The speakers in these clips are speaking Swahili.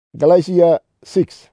Galatia 6.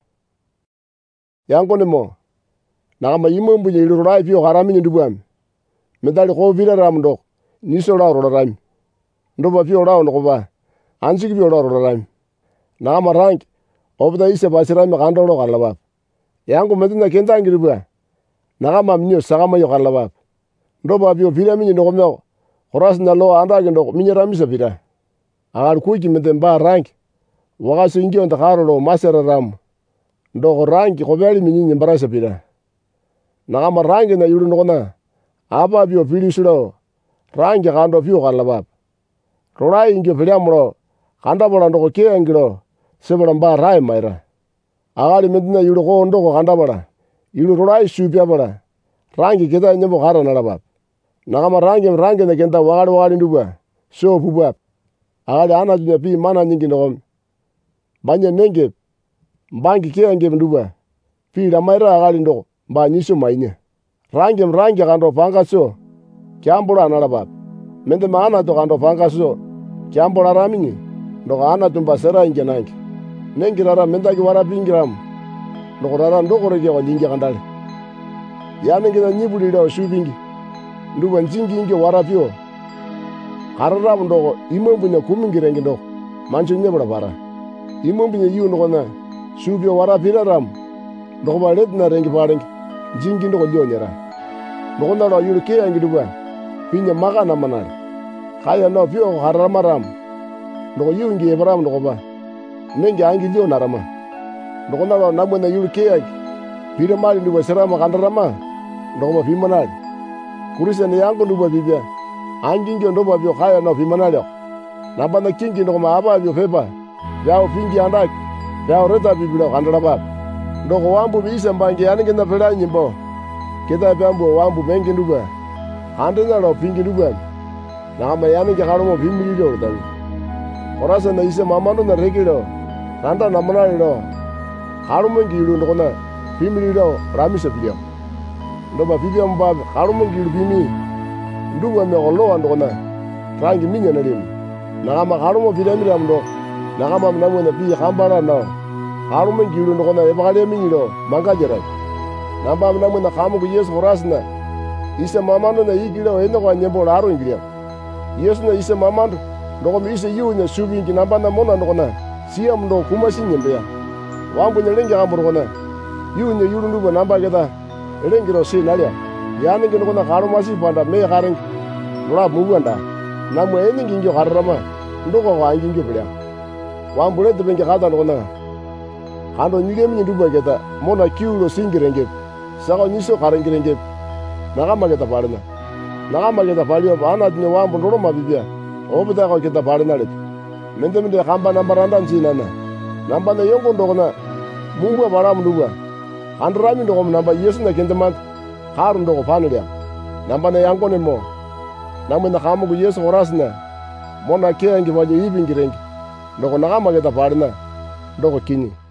Yango nemo. Nakama imambu nye ilurai pio harami ndubuam. Medali ko vira ramdo. Niso la rolarami. Ndoba pio la onoba. Ansiki pio la rolarami. Nakama rank. Obda isa basirami kandolo kalabab. Yango medina kenta ngiribua. Nakama mnyo sagama yo kalabab. Ndoba pio vira minyo ndokomyo. Horas na lo anda gendo minyarami sa vira. Agar kuiki medemba rank. Wakasu ingi on takarolo masera ramu. Ndoko rangi kobeli minyi mbarasa pira. Nakama rangi na yuru nokona. Apa pio pili sulo. Rangi kando pio kalabab. Rorai ingi piliamuro. Kanda bola ndoko kia ngiro. Sebora mba rai maira. Agali medina yuru ko ndoko kanda bola. Yuru rorai supia bola. Rangi kita nyembo kara nalabab. Nakama rangi na kenta wakali ndubwa. So pubwap. Agali ana dunya pi mana nyingi ndokom. Banya nenge mbangi kia nge nduba pi la maira agali ndo ba nyiso mainye rangi kando panga so kyambola nalabab mende maana to kando panga so kyambola ramini ndo ana tumba sera inge nangi nengi rara menda ki wara pingiram ndo rara ndo korege walinge kandale yani ngina nyibuli ndo shubingi nduba njingi inge wara pio harara ndo imambunya kumingirenge ndo mancho nyebula bara imambu nye yu nukona shubio wara pira ram nukoma letna rengi parengi jingi nuko liyo nyera nukona lo yuru kaya ngiduwa pinya maka na manari kaya no pio harama ram nuko yu ngi ebaram nukoma nengi angi liyo narama nukona lo namwena yuru kaya pira mali nduwa serama kandarama nukoma pimanari kurisa ni yangu nduwa bibia angi ngi nduwa pio kaya no pimanari nabana kingi nukoma apa pio pepa yao pingi andak yao reta bibilo kandala bab ndoko wambu biisa mbangi yani ngena pela nyimbo kita pambo wambu bengi nduba andena lo pingi nduba na ama yani ke karomo bimili lo tawi orasa na isa mamano na regilo nanda namana lo karomo ngilu ndokona bimili lo ramisa bilio ndoba bibia mbab karomo ngilu bimi nduba me golo ndokona rangi minya na lim na ama karomo bidami ramdo nakama mnamwena pi kambara na harume ngilu ndokona ebakale minyilo mangajera namba mnamwena kamu ku Yesu horasna isa mamano na yigilo eno kwa nyembo laro ngilia Yesu na isa mamando ndokoma isa yunya subingi namba na mona ndokona siya mndo kumasi nyembeya wambu nyelengi kambo ndokona yunya yulu nduba namba keta elengiro si nalia yani ngi ndokona karumasi panda me karengi nula muganda namwe eni ngingi karama ndoko kwa ngingi bля wambule tebenge kada ndona hando nyigemi nduba keta mona kiulo singirenge sako nyiso karengirenge nakama keta palio ana dine wambu ndoro mabibia obita ko keta palina le mende kamba nambaranda nzinana namba na yongo ndokona mungwa baram nduba handrami ndoko namba Yesu na kendeman haru ndoko panulia namba na yango nemo namwe na kamu ku Yesu horasna mona kengi waje ibingirenge ndoko nakama keta palina ndoko kini